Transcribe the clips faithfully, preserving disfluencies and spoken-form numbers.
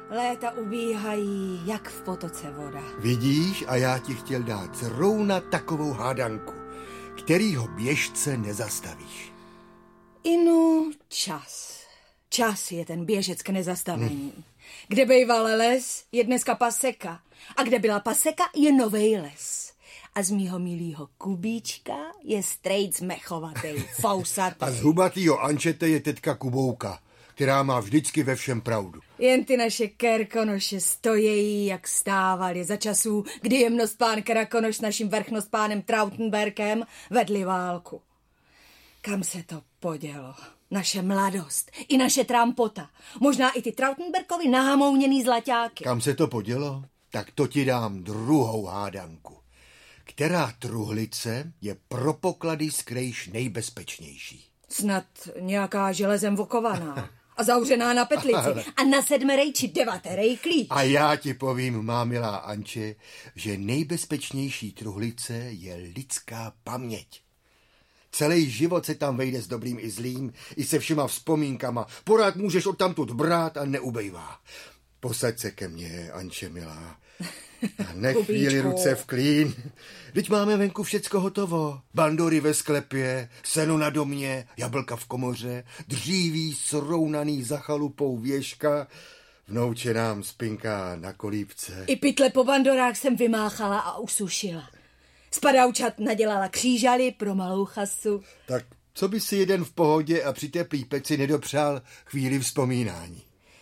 Léta ubíhají, jak v potoce voda. Vidíš, a já ti chtěl dát zrovna takovou hádanku, kterýho běžce nezastavíš. Inu čas. Čas je ten běžec k nezastavení. Hmm. Kde býval les, je dneska paseka. A kde byla paseka, je novej les. A z mýho milýho Kubíčka je strejc mechovatej, fousatej. A z hubatýho Ančete je tetka Kubouka, která má vždycky ve všem pravdu. Jen ty naše Kerkonoše stojí, jak stávali za časů, kdy jemnost pán Krakonoš s naším vrchnost pánem Trautenberkem vedli válku. Kam se to podělo? Naše mladost, i naše trampota, možná i ty Trautenberkovi nahamouněný zlaťáky. Kam se to podělo? Tak to ti dám druhou hádanku. Která truhlice je pro poklady skrejš nejbezpečnější? Snad nějaká železem okovaná a zavřená na petlici a na sedmerej či devaterej klíč. A já ti povím, má milá Anče, že nejbezpečnější truhlice je lidská paměť. Celý život se tam vejde s dobrým i zlým, i se všema vzpomínkama. Pořád můžeš odtamtud brát a neubejvá. Posaď se ke mně, Anče milá. A nech chvíli ruce v klín. Vždyť máme venku všecko hotovo. Bandory ve sklepě, seno na domě, jablka v komoře, dříví srounaný za chalupou věžka. Vnouče nám spinká na kolípce. I pytle po bandorách jsem vymáchala a usušila. Z padaučat nadělala křížaly pro malou chasu. Tak co by si jeden v pohodě a při teplý peci nedopřál chvíli vzpomínání?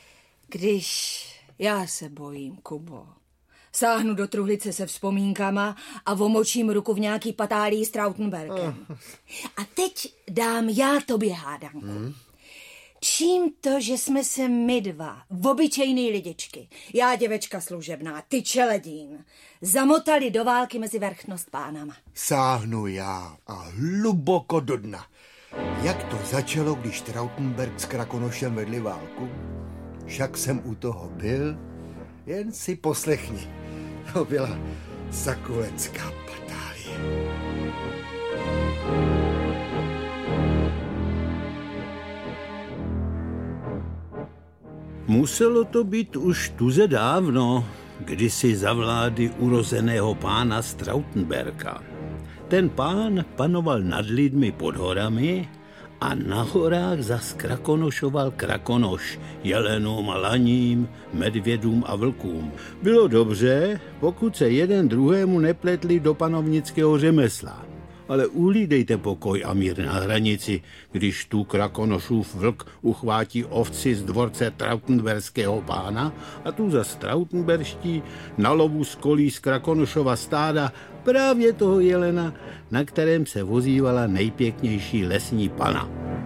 Když já se bojím, Kubo. Sáhnu do truhlice se vzpomínkama a omočím ruku v nějaký patálí s Trautenberkem. Oh. A teď dám já tobě hádanku. Hmm. Čím to, že jsme se my dva, obyčejný lidičky, já děvečka služebná, ty čeledín, zamotali do války mezi vrchnost pánama? Sáhnu já a hluboko do dna. Jak to začalo, když Trautenberg s Krakonošem vedli válku? Však jsem u toho byl, jen si poslechni. To byla sakulenská patálie. Muselo to být už tuze dávno, kdysi za vlády urozeného pána z Trautenberka. Ten pán panoval nad lidmi pod horami a na horách zas krakonošoval Krakonoš, jelenům a laním, medvědům a vlkům. Bylo dobře, pokud se jeden druhému nepletli do panovnického řemesla. Ale uhlídejte pokoj a mír na hranici, když tu Krakonošův vlk uchvátí ovci z dvorce trautenberského pána a tu za trautenberští na lovu skolí z Krakonošova stáda právě toho jelena, na kterém se vozívala nejpěknější lesní pana.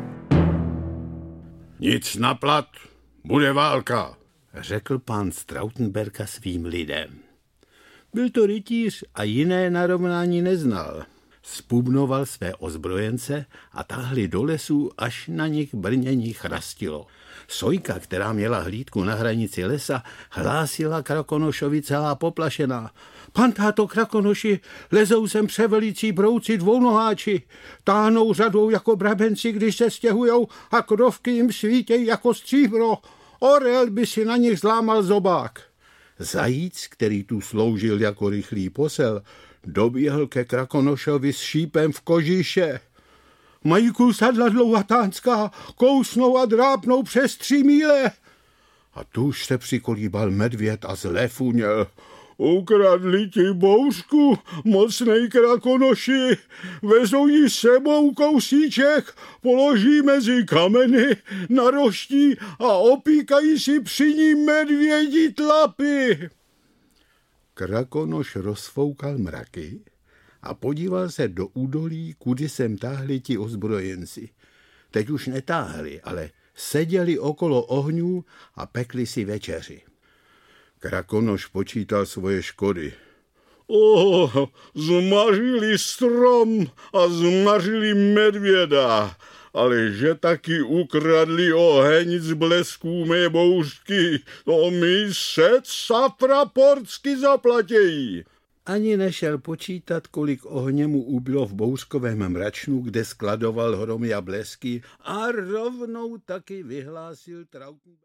Nic na plat, bude válka, řekl pán z Trautenberka svým lidem. Byl to rytíř a jiné narovnání neznal. Spubnoval své ozbrojence a táhli do lesů, až na nich brnění chrastilo. Sojka, která měla hlídku na hranici lesa, hlásila Krakonošovi celá poplašená. Pan táto Krakonoši, lezou sem převelicí brouci dvounoháči, táhnou řadou jako brabenci, když se stěhujou a krovky jim svítějí jako stříbro. Orel by si na nich zlámal zobák. Zajíc, který tu sloužil jako rychlý posel, doběhl ke Krakonošovi s šípem v kožiše. Mají kusadla dlouhatánská, kousnou a drápnou přes tři míle. A tuž se přikolíbal medvěd a zle funěl. Ukradli ti bouřku, mocnej Krakonoši, vezou ji sebou kousíček, položí mezi kameny, naroští a opíkají si při ní medvědí tlapy. Krakonoš rozfoukal mraky a podíval se do údolí, kudy sem táhli ti ozbrojenci. Teď už netáhli, ale seděli okolo ohňů a pekli si večeři. Krakonoš počítal svoje škody. O, zmařili strom a zmařili medvěda, ale že taky ukradli oheň z blesků mé bouřky, to mi set sapraportsky zaplatějí. Ani nešel počítat, kolik ohně mu ubylo v bouřkovém mračnu, kde skladoval hromy a blesky, a rovnou taky vyhlásil Trautenberg.